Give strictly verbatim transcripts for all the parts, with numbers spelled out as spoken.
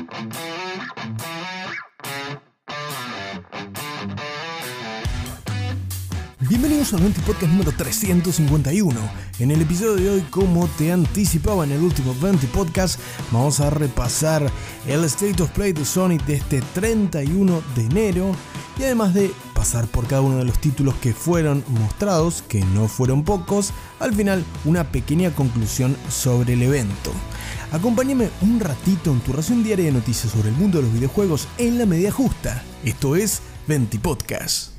Bienvenidos al venti Podcast número trescientos cincuenta y uno. En el episodio de hoy, como te anticipaba en el último venti Podcast, vamos a repasar el State of Play de Sony de este treinta y uno de enero y además de pasar por cada uno de los títulos que fueron mostrados, que no fueron pocos, al final una pequeña conclusión sobre el evento. Acompáñame un ratito en tu ración diaria de noticias sobre el mundo de los videojuegos en la medida justa. Esto es venti Podcast.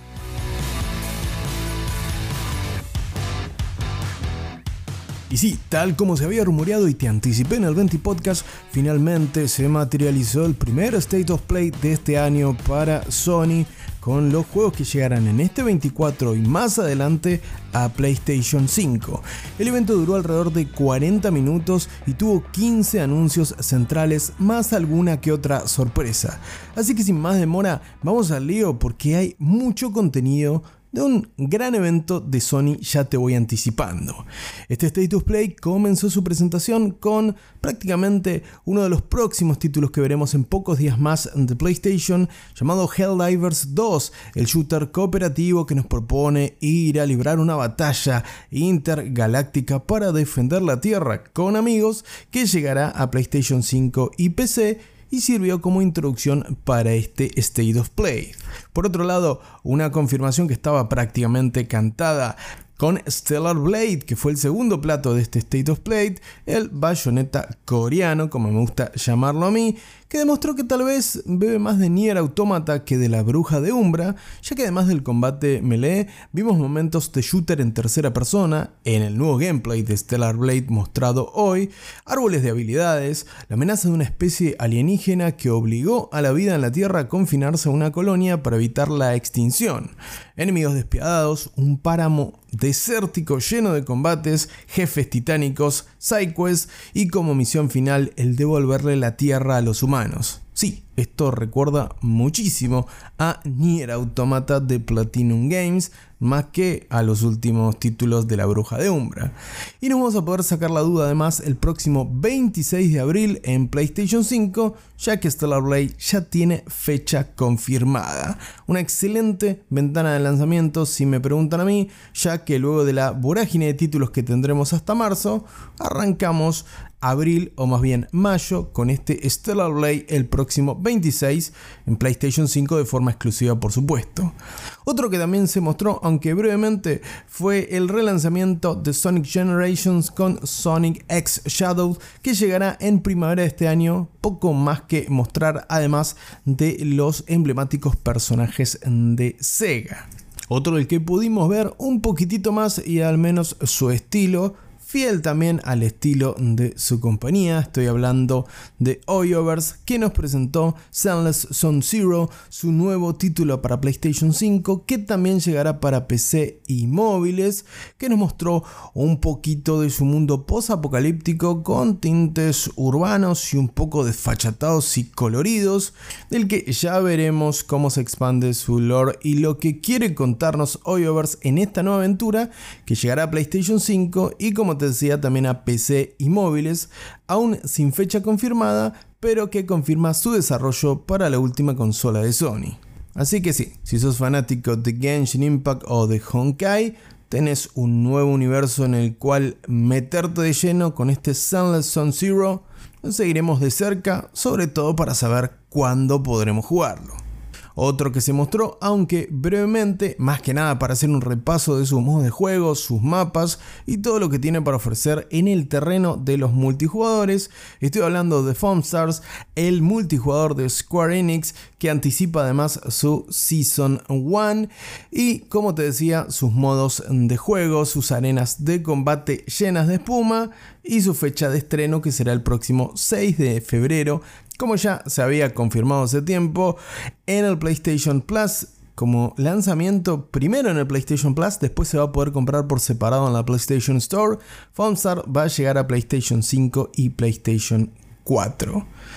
Y sí, tal como se había rumoreado y te anticipé en el venti Podcast, finalmente se materializó el primer State of Play de este año para Sony, con los juegos que llegarán en este veinticuatro y más adelante a PlayStation cinco. El evento duró alrededor de cuarenta minutos y tuvo quince anuncios centrales más alguna que otra sorpresa. Así que sin más demora, vamos al lío porque hay mucho contenido de un gran evento de Sony, ya te voy anticipando. Este State of Play comenzó su presentación con prácticamente uno de los próximos títulos que veremos en pocos días más de PlayStation, llamado Helldivers dos, el shooter cooperativo que nos propone ir a librar una batalla intergaláctica para defender la Tierra con amigos, que llegará a PlayStation cinco y P C, y sirvió como introducción para este State of Play. Por otro lado, una confirmación que estaba prácticamente cantada con Stellar Blade, que fue el segundo plato de este State of Play, el Bayonetta coreano, como me gusta llamarlo a mí, que demostró que tal vez bebe más de Nier Automata que de la Bruja de Umbra, ya que además del combate melee, vimos momentos de shooter en tercera persona, en el nuevo gameplay de Stellar Blade mostrado hoy, árboles de habilidades, la amenaza de una especie alienígena que obligó a la vida en la Tierra a confinarse a una colonia para evitar la extinción, enemigos despiadados, un páramo desértico lleno de combates, jefes titánicos, sidequests y como misión final el devolverle la tierra a los humanos. Sí, esto recuerda muchísimo a Nier Automata de Platinum Games, más que a los últimos títulos de la Bruja de Umbra. Y nos vamos a poder sacar la duda además el próximo veintiséis de abril en PlayStation cinco, ya que Stellar Blade ya tiene fecha confirmada. Una excelente ventana de lanzamiento si me preguntan a mí, ya que luego de la vorágine de títulos que tendremos hasta marzo, arrancamos abril o más bien mayo con este Stellar Blade el próximo veintiséis en PlayStation cinco de forma exclusiva, por supuesto. Otro que también se mostró, aunque brevemente, fue el relanzamiento de Sonic Generations con Sonic X Shadows, que llegará en primavera de este año, poco más que mostrar además de los emblemáticos personajes de Sega. Otro del que pudimos ver un poquitito más y al menos su estilo, fiel también al estilo de su compañía. Estoy hablando de Hoyoverse, que nos presentó Zenless Zone Zero, su nuevo título para PlayStation cinco, que también llegará para P C y móviles, que nos mostró un poquito de su mundo post-apocalíptico con tintes urbanos y un poco desfachatados y coloridos, del que ya veremos cómo se expande su lore y lo que quiere contarnos Hoyoverse en esta nueva aventura, que llegará a PlayStation cinco y, como te decía, también a P C y móviles, aún sin fecha confirmada, pero que confirma su desarrollo para la última consola de Sony. Así que sí, si sos fanático de Genshin Impact o de Honkai, tenés un nuevo universo en el cual meterte de lleno con este Zenless Zone Zero. Lo seguiremos de cerca, sobre todo para saber cuándo podremos jugarlo. Otro que se mostró, aunque brevemente, más que nada para hacer un repaso de sus modos de juego, sus mapas y todo lo que tiene para ofrecer en el terreno de los multijugadores. Estoy hablando de Foam Stars, el multijugador de Square Enix, que anticipa además su Season uno y, como te decía, sus modos de juego, sus arenas de combate llenas de espuma y su fecha de estreno, que será el próximo seis de febrero, como ya se había confirmado hace tiempo, en el PlayStation Plus como lanzamiento. Primero en el PlayStation Plus, después se va a poder comprar por separado en la PlayStation Store. Foam Stars va a llegar a PlayStation cinco y PlayStation cuatro.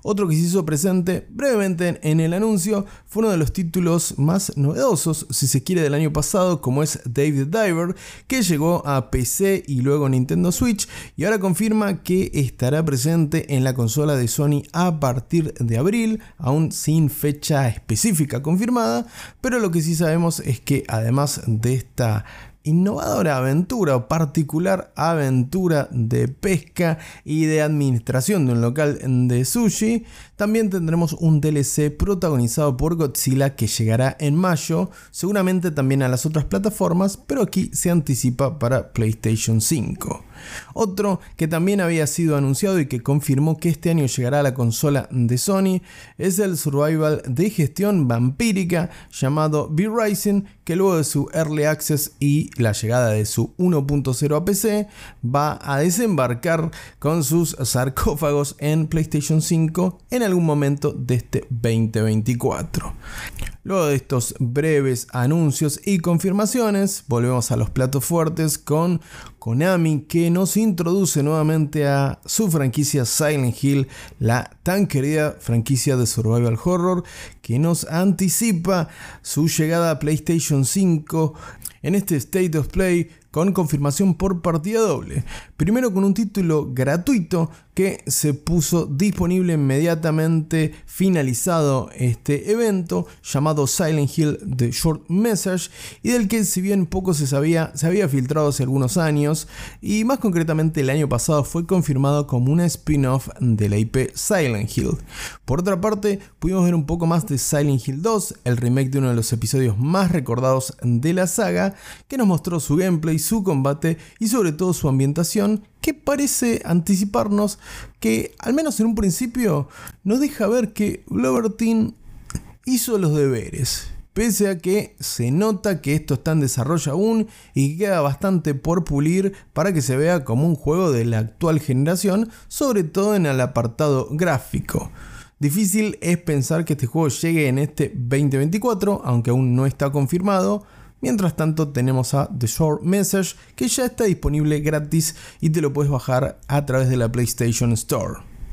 Otro que se hizo presente brevemente en el anuncio fue uno de los títulos más novedosos, si se quiere, del año pasado, como es Dave the Diver, que llegó a P C y luego Nintendo Switch, y ahora confirma que estará presente en la consola de Sony a partir de abril, aún sin fecha específica confirmada, pero lo que sí sabemos es que además de esta innovadora aventura o particular aventura de pesca y de administración de un local de sushi, también tendremos un D L C protagonizado por Godzilla que llegará en mayo, seguramente también a las otras plataformas, pero aquí se anticipa para PlayStation cinco. Otro que también había sido anunciado y que confirmó que este año llegará a la consola de Sony es el survival de gestión vampírica llamado V-Rising, que luego de su Early Access y la llegada de su uno punto cero a P C va a desembarcar con sus sarcófagos en PlayStation cinco en algún momento de este veinte veinticuatro. Luego de estos breves anuncios y confirmaciones, volvemos a los platos fuertes con Konami, que nos introduce nuevamente a su franquicia Silent Hill, la tan querida franquicia de survival horror, que nos anticipa su llegada a PlayStation cinco en este State of Play con confirmación por partida doble. Primero con un título gratuito que se puso disponible inmediatamente finalizado este evento, llamado Silent Hill The Short Message, y del que, si bien poco se sabía, se había filtrado hace algunos años, y más concretamente el año pasado fue confirmado como una spin-off de la I P Silent Hill. Por otra parte, pudimos ver un poco más de Silent Hill dos, el remake de uno de los episodios más recordados de la saga, que nos mostró su gameplay, su combate y sobre todo su ambientación, que parece anticiparnos que, al menos en un principio, nos deja ver que Bloober Team hizo los deberes. Pese a que se nota que esto está en desarrollo aún y que queda bastante por pulir para que se vea como un juego de la actual generación, sobre todo en el apartado gráfico. Difícil es pensar que este juego llegue en este veinte veinticuatro, aunque aún no está confirmado. Mientras tanto tenemos a The Short Message, que ya está disponible gratis y te lo puedes bajar a través de la PlayStation Store.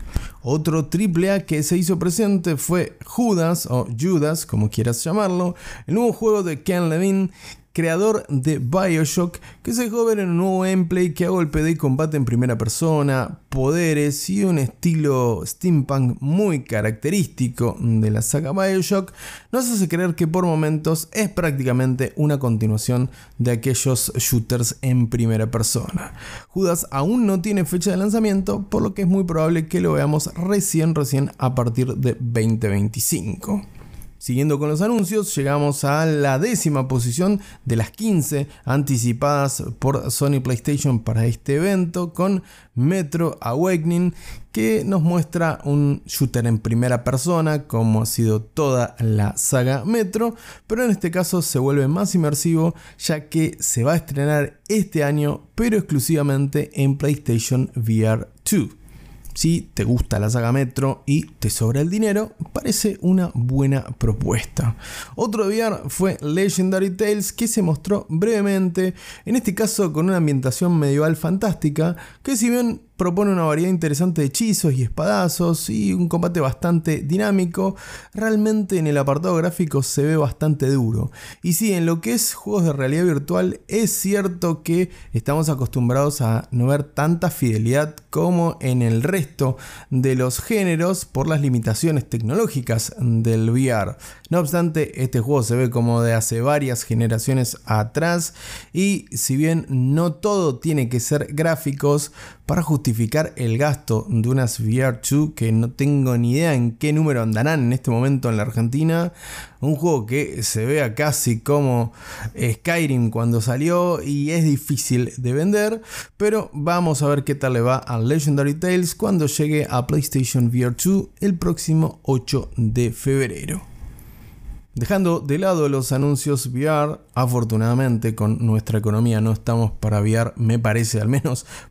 Otro triple A que se hizo presente fue Judas, o Judas como quieras llamarlo, el nuevo juego de Ken Levine, creador de BioShock, que se dejó ver en un nuevo gameplay que a golpe de combate en primera persona, poderes y un estilo steampunk muy característico de la saga BioShock, nos hace creer que por momentos es prácticamente una continuación de aquellos shooters en primera persona. Judas aún no tiene fecha de lanzamiento, por lo que es muy probable que lo veamos recién recién a partir de veinte veinticinco. Siguiendo con los anuncios, llegamos a la décima posición de las quince anticipadas por Sony PlayStation para este evento, con Metro Awakening, que nos muestra un shooter en primera persona como ha sido toda la saga Metro, pero en este caso se vuelve más inmersivo, ya que se va a estrenar este año, pero exclusivamente en PlayStation V R dos. Si te gusta la saga Metro y te sobra el dinero, parece una buena propuesta. Otro V R fue Legendary Tales, que se mostró brevemente, en este caso con una ambientación medieval fantástica, que si bien propone una variedad interesante de hechizos y espadazos y un combate bastante dinámico, realmente en el apartado gráfico se ve bastante duro. Y sí, en lo que es juegos de realidad virtual es cierto que estamos acostumbrados a no ver tanta fidelidad como en el resto de los géneros por las limitaciones tecnológicas del V R. No obstante, este juego se ve como de hace varias generaciones atrás, y si bien no todo tiene que ser gráficos para justificar el gasto de unas V R dos que no tengo ni idea en qué número andarán en este momento en la Argentina, un juego que se vea casi como Skyrim cuando salió y es difícil de vender, pero vamos a ver qué tal le va a Legendary Tales cuando llegue a PlayStation V R dos el próximo ocho de febrero. Dejando de lado los anuncios V R, afortunadamente con nuestra economía no estamos para V R, me parece, al menos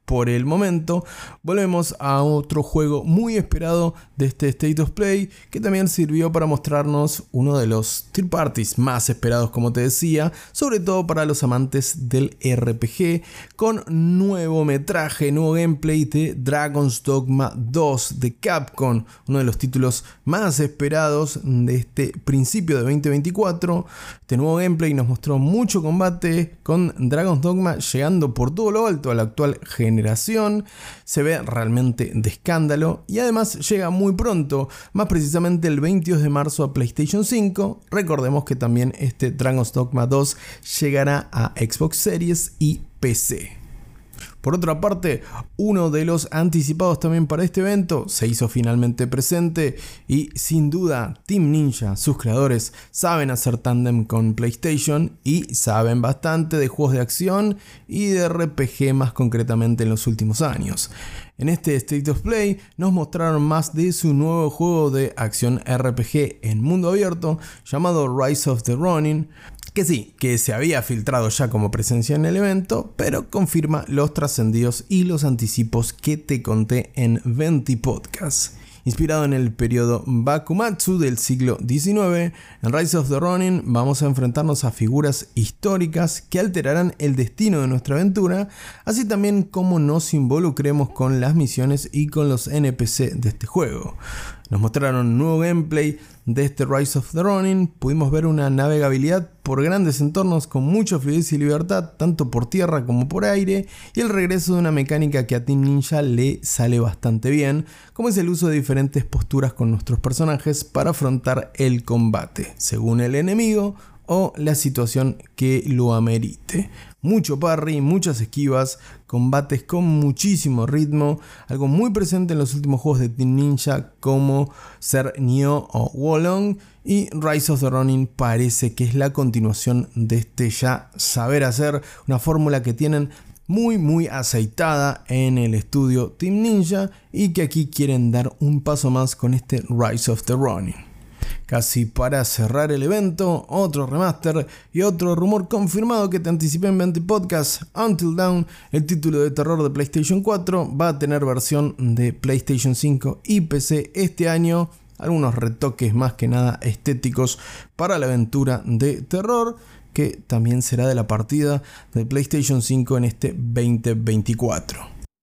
por el momento, volvemos a otro juego muy esperado de este State of Play, que también sirvió para mostrarnos uno de los third parties más esperados, como te decía, sobre todo para los amantes del R P G, con nuevo metraje, nuevo gameplay de Dragon's Dogma dos de Capcom, uno de los títulos más esperados de este principio de veinte veinticuatro. Este nuevo gameplay nos mostró mucho combate, con Dragon's Dogma llegando por todo lo alto a la actual generación. generación, se ve realmente de escándalo y además llega muy pronto, más precisamente el veintidós de marzo a PlayStation cinco. Recordemos que también este Dragon's Dogma dos llegará a Xbox Series y P C. Por otra parte, uno de los anticipados también para este evento se hizo finalmente presente y sin duda Team Ninja, sus creadores, saben hacer tándem con PlayStation y saben bastante de juegos de acción y de R P G más concretamente en los últimos años. En este State of Play nos mostraron más de su nuevo juego de acción R P G en mundo abierto llamado Rise of the Ronin, que sí, que se había filtrado ya como presencia en el evento, pero confirma los trascendidos y los anticipos que te conté en Venti Podcast. Inspirado en el periodo Bakumatsu del siglo diecinueve, en Rise of the Ronin vamos a enfrentarnos a figuras históricas que alterarán el destino de nuestra aventura, así también como nos involucremos con las misiones y con los N P C de este juego. Nos mostraron nuevo gameplay de este Rise of the Ronin, pudimos ver una navegabilidad por grandes entornos con mucha fluidez y libertad, tanto por tierra como por aire, y el regreso de una mecánica que a Team Ninja le sale bastante bien, como es el uso de diferentes posturas con nuestros personajes para afrontar el combate, según el enemigo o la situación que lo amerite. Mucho parry, muchas esquivas, combates con muchísimo ritmo, algo muy presente en los últimos juegos de Team Ninja como ser Nioh o Wo Long, y Rise of the Ronin parece que es la continuación de este ya saber hacer, una fórmula que tienen muy muy aceitada en el estudio Team Ninja y que aquí quieren dar un paso más con este Rise of the Ronin. Casi para cerrar el evento, otro remaster y otro rumor confirmado que te anticipé en Venti Podcast. Until Dawn, el título de terror de PlayStation cuatro, va a tener versión de PlayStation cinco y P C este año. Algunos retoques más que nada estéticos para la aventura de terror, que también será de la partida de PlayStation cinco en este veinte veinticuatro.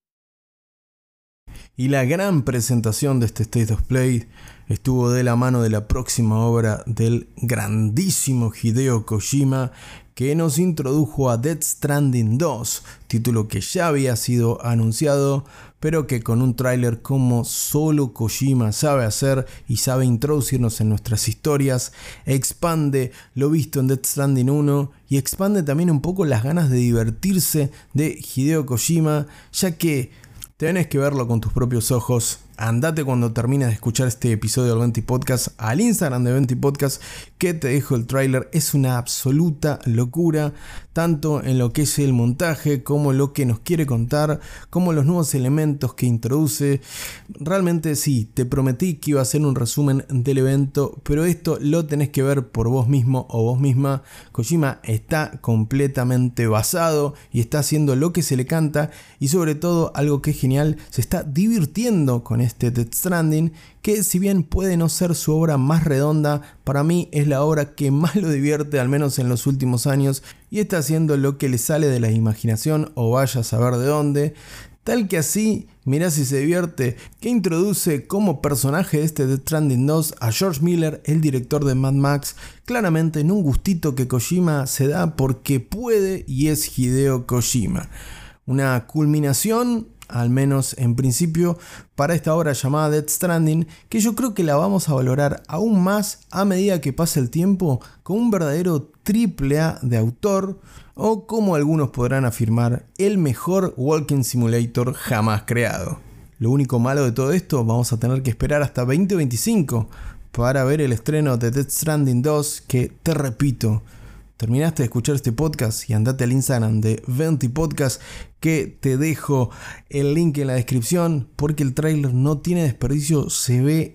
Y la gran presentación de este State of Play estuvo de la mano de la próxima obra del grandísimo Hideo Kojima, que nos introdujo a Death Stranding dos, título que ya había sido anunciado, pero que con un tráiler como solo Kojima sabe hacer y sabe introducirnos en nuestras historias, expande lo visto en Death Stranding uno y expande también un poco las ganas de divertirse de Hideo Kojima, ya que tenés que verlo con tus propios ojos. Andate cuando termines de escuchar este episodio del Venti Podcast al Instagram de Venti Podcast, que te dejo el tráiler. Es una absoluta locura, tanto en lo que es el montaje, como lo que nos quiere contar, como los nuevos elementos que introduce. Realmente sí, te prometí que iba a hacer un resumen del evento, pero esto lo tenés que ver por vos mismo o vos misma. Kojima está completamente basado y está haciendo lo que se le canta, y sobre todo, algo que es genial, se está divirtiendo con este Death Stranding, que si bien puede no ser su obra más redonda, para mí es la obra que más lo divierte, al menos en los últimos años, y está haciendo lo que le sale de la imaginación o vaya a saber de dónde, tal que así, mirá si se divierte, que introduce como personaje de este Death Stranding dos a George Miller, el director de Mad Max, claramente en un gustito que Kojima se da porque puede y es Hideo Kojima. Una culminación, al menos en principio, para esta obra llamada Death Stranding, que yo creo que la vamos a valorar aún más a medida que pase el tiempo, como un verdadero triple A de autor, o como algunos podrán afirmar, el mejor Walking Simulator jamás creado. Lo único malo de todo esto, vamos a tener que esperar hasta veinte veinticinco para ver el estreno de Death Stranding dos, que te repito, terminaste de escuchar este podcast y andate al Instagram de Venti Podcast, que te dejo el link en la descripción, porque el tráiler no tiene desperdicio, se ve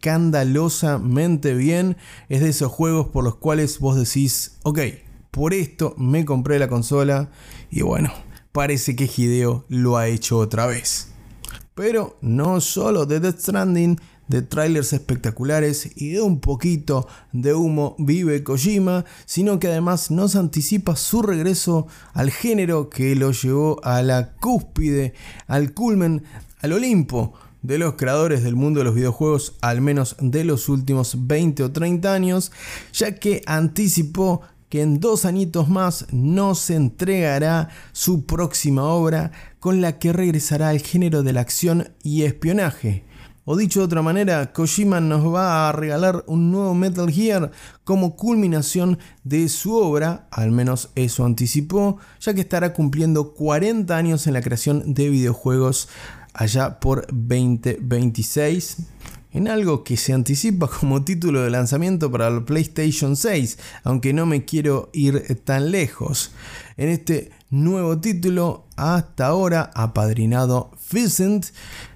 escandalosamente bien. Es de esos juegos por los cuales vos decís, ok, por esto me compré la consola. Y bueno, parece que Hideo lo ha hecho otra vez. Pero no solo de Death Stranding, de trailers espectaculares y de un poquito de humo vive Kojima, sino que además nos anticipa su regreso al género que lo llevó a la cúspide, al culmen, al Olimpo de los creadores del mundo de los videojuegos, al menos de los últimos veinte o treinta años, ya que anticipó que en dos añitos más nos entregará su próxima obra con la que regresará al género de la acción y espionaje. O dicho de otra manera, Kojima nos va a regalar un nuevo Metal Gear como culminación de su obra, al menos eso anticipó, ya que estará cumpliendo cuarenta años en la creación de videojuegos allá por veinte veintiséis. En algo que se anticipa como título de lanzamiento para el PlayStation seis, aunque no me quiero ir tan lejos. En este nuevo título, hasta ahora apadrinado Physint,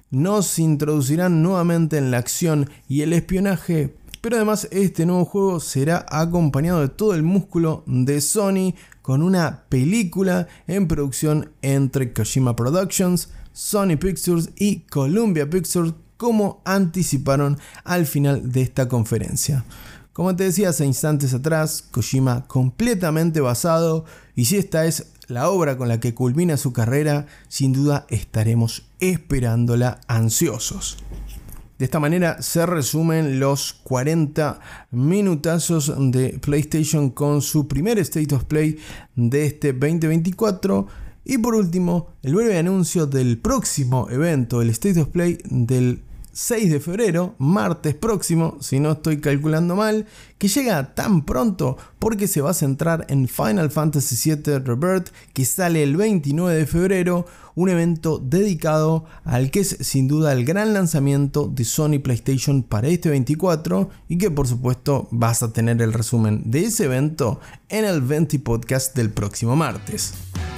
nos introducirán nuevamente en la acción y el espionaje, pero además este nuevo juego será acompañado de todo el músculo de Sony con una película en producción entre Kojima Productions, Sony Pictures y Columbia Pictures, como anticiparon al final de esta conferencia. Como te decía hace instantes atrás, Kojima completamente basado, y si esta es la obra con la que culmina su carrera, sin duda estaremos esperándola ansiosos. De esta manera se resumen los cuarenta minutazos de PlayStation con su primer State of Play de este veinte veinticuatro. Y por último, el breve anuncio del próximo evento, el State of Play del seis de febrero, martes próximo, si no estoy calculando mal, que llega tan pronto porque se va a centrar en Final Fantasy siete Rebirth, que sale el veintinueve de febrero, un evento dedicado al que es sin duda el gran lanzamiento de Sony PlayStation para este veinticuatro, y que por supuesto vas a tener el resumen de ese evento en el Venti Podcast del próximo martes.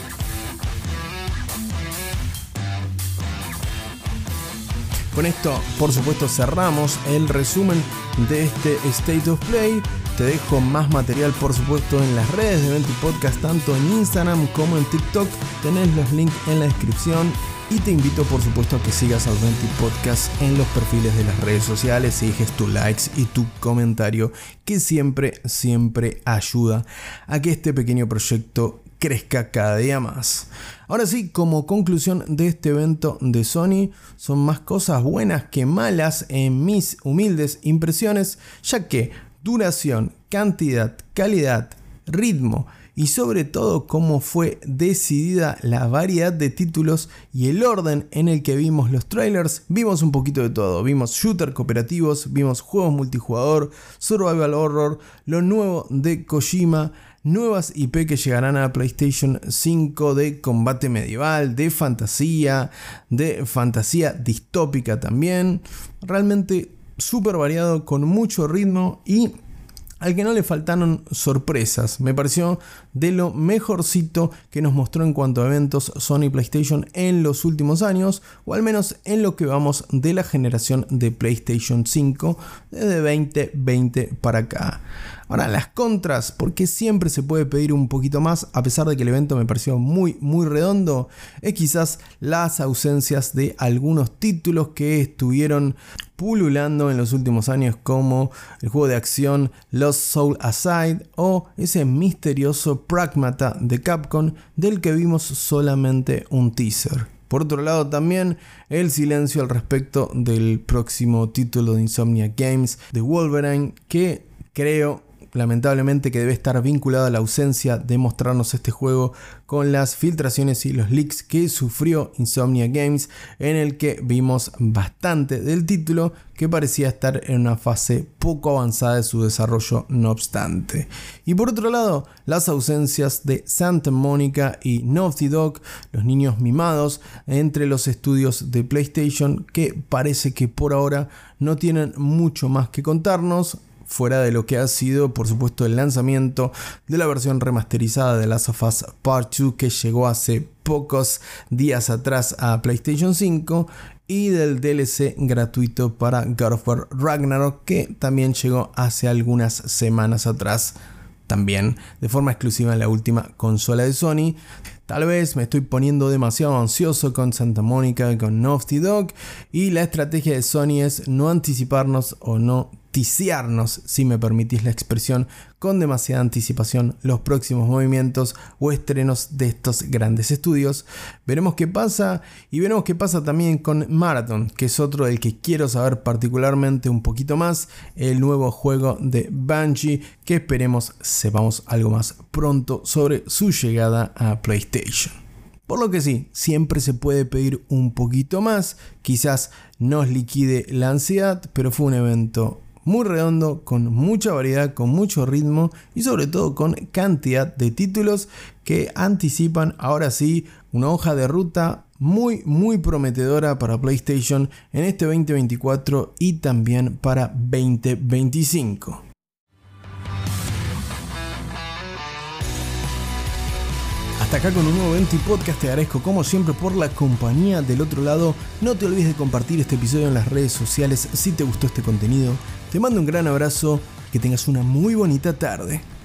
Con esto, por supuesto, cerramos el resumen de este State of Play. Te dejo más material, por supuesto, en las redes de Venti Podcast, tanto en Instagram como en TikTok. Tenés los links en la descripción. Y te invito, por supuesto, a que sigas al Venti Podcast en los perfiles de las redes sociales y dejes tu likes y tu comentario, que siempre, siempre ayuda a que este pequeño proyecto crezca cada día más. Ahora sí, como conclusión de este evento de Sony, son más cosas buenas que malas en mis humildes impresiones, ya que duración, cantidad, calidad, ritmo y sobre todo cómo fue decidida la variedad de títulos y el orden en el que vimos los trailers, vimos un poquito de todo. Vimos shooter cooperativos, vimos juegos multijugador, survival horror, lo nuevo de Kojima, nuevas I P que llegarán a PlayStation cinco de combate medieval, de fantasía, de fantasía distópica también. Realmente súper variado, con mucho ritmo y al que no le faltaron sorpresas. Me pareció de lo mejorcito que nos mostró en cuanto a eventos Sony PlayStation en los últimos años, o al menos en lo que vamos de la generación de PlayStation cinco desde veinte veinte para acá. Ahora, las contras, porque siempre se puede pedir un poquito más, a pesar de que el evento me pareció muy muy redondo, es quizás las ausencias de algunos títulos que estuvieron pululando en los últimos años, como el juego de acción Lost Soul Aside o ese misterioso Pragmata de Capcom, del que vimos solamente un teaser. Por otro lado, también el silencio al respecto del próximo título de Insomniac Games, de Wolverine, que creo lamentablemente que debe estar vinculado a la ausencia de mostrarnos este juego con las filtraciones y los leaks que sufrió Insomniac Games, en el que vimos bastante del título que parecía estar en una fase poco avanzada de su desarrollo, no obstante. Y por otro lado, las ausencias de Santa Monica y Naughty Dog, los niños mimados entre los estudios de PlayStation, que parece que por ahora no tienen mucho más que contarnos, fuera de lo que ha sido, por supuesto, el lanzamiento de la versión remasterizada de Last of Us Part dos, que llegó hace pocos días atrás a PlayStation cinco, y del D L C gratuito para God of War Ragnarok, que también llegó hace algunas semanas atrás, también de forma exclusiva en la última consola de Sony. Tal vez me estoy poniendo demasiado ansioso con Santa Mónica, con Naughty Dog, y la estrategia de Sony es no anticiparnos o no ticiarnos, si me permitís la expresión, con demasiada anticipación los próximos movimientos o estrenos de estos grandes estudios. Veremos qué pasa, y veremos qué pasa también con Marathon, que es otro del que quiero saber particularmente un poquito más, el nuevo juego de Bungie, que esperemos sepamos algo más pronto sobre su llegada a PlayStation. Por lo que sí, siempre se puede pedir un poquito más, quizás nos liquide la ansiedad, pero fue un evento muy redondo, con mucha variedad, con mucho ritmo y sobre todo con cantidad de títulos que anticipan ahora sí una hoja de ruta muy muy prometedora para PlayStation en este veinte veinticuatro y también para veinte veinticinco. Hasta acá con un nuevo Venti Podcast, te agradezco como siempre por la compañía del otro lado. No te olvides de compartir este episodio en las redes sociales si te gustó este contenido. Te mando un gran abrazo, que tengas una muy bonita tarde.